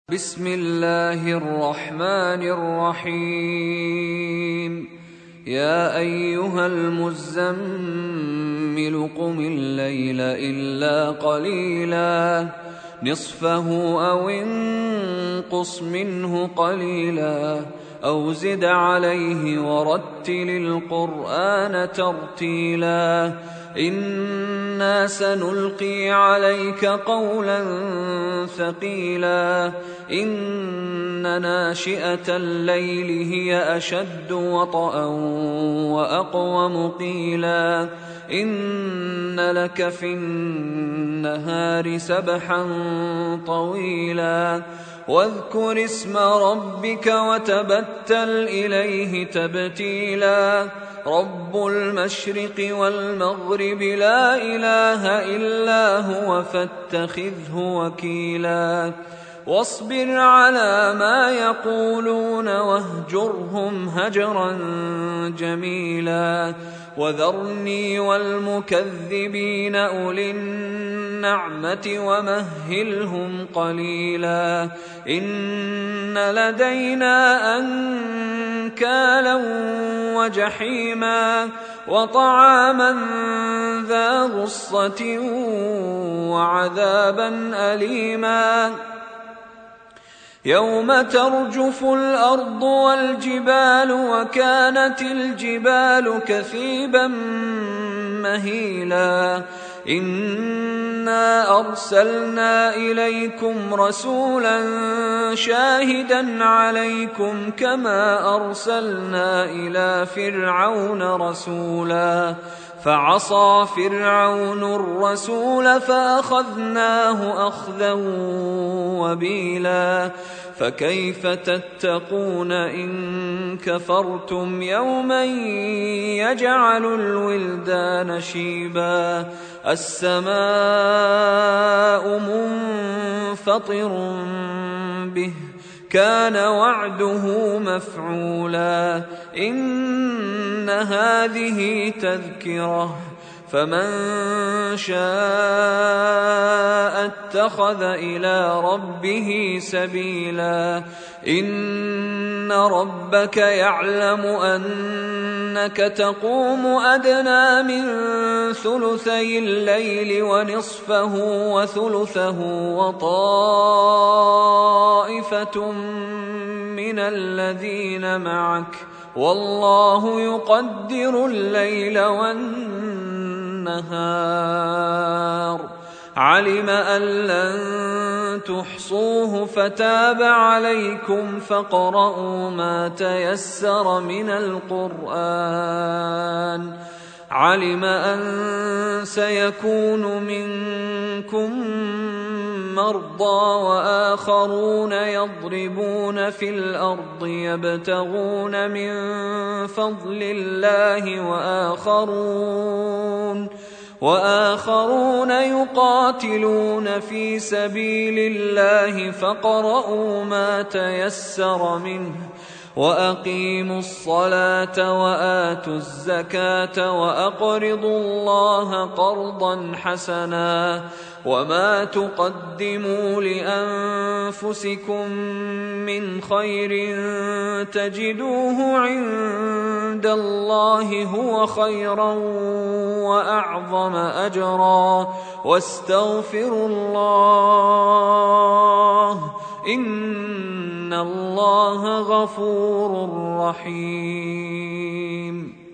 بسم الله الرحمن الرحيم. يا أيها المزمل قم الليل إلا قليلا نصفه أو انقص منه قليلا أو زد عليه ورتل القرآن ترتيلا إنا سنلقي عليك قولا ثقيلا إن ناشئة الليل هي أشد وطئا وأقوم قيلا إن لك في النهار سبحا طويلا واذكر اسم ربك وتبتل إليه تبتيلا رب المشرق والمغرب لا إله إلا هو فاتخذه وكيلا واصبر على ما يقولون واهجرهم هجرا جميلا وذرني والمكذبين أولي النعمة ومهلهم قليلا إن لدينا أنكالا وجحيما وطعاما ذا غصة وعذابا أليما يوم ترجف الأرض والجبال وكانت الجبال كثيبا مهيلا إنا أرسلنا إليكم رسولا شاهدا عليكم كما أرسلنا إلى فرعون رسولا فعصى فرعون الرسول فأخذناه أخذا وبيلا فكيف تتقون إن كفرتم يوما يجعل الولدان شيبا السماء منفطر به كان وعده مفعولا إن هذه تذكرة فمن شاء اتخذ إلى ربه سبيلا إن ربك يعلم أنك تقوم أدنى من ثلثي الليل ونصفه وثلثه وطائفة من الذين معك والله يقدر الليل والنهار علم أن لن تحصوه فتاب عليكم فاقرؤوا ما تيسر من القرآن علم أن سيكون منكم مرضى وآخرون يضربون في الأرض يبتغون من فضل الله وآخرون يقاتلون في سبيل الله فاقرؤوا ما تيسر منه وأقيموا الصلاة وآتوا الزكاة وأقرضوا الله قرضا حسنا وما تقدموا لأنفسكم من خير تجدوه عند الله هو خيرا وأعظم أجرا واستغفروا الله إن الله غفور رحيم.